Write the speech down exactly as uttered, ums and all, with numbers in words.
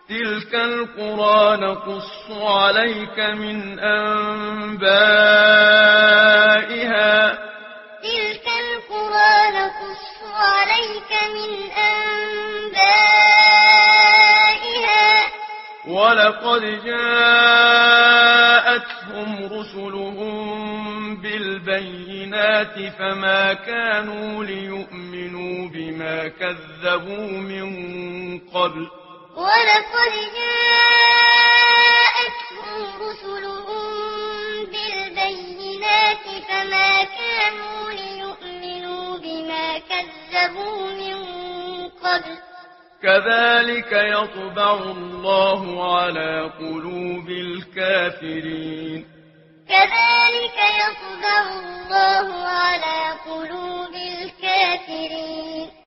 تلك القرى نقص عليك من أنبائها تلك القرى نقص عليك من أنبائها ولقد جاءتهم رسلهم بالبينات فما كانوا ليؤمنوا بما كذبوا من قبل ولقد جاءتهم رسلهم بالبينات فما كانوا ليؤمنوا بما كذبوا من قبل كذلك يطبع الله على قلوب الكافرين كذلك يطبع الله على قلوب الكافرين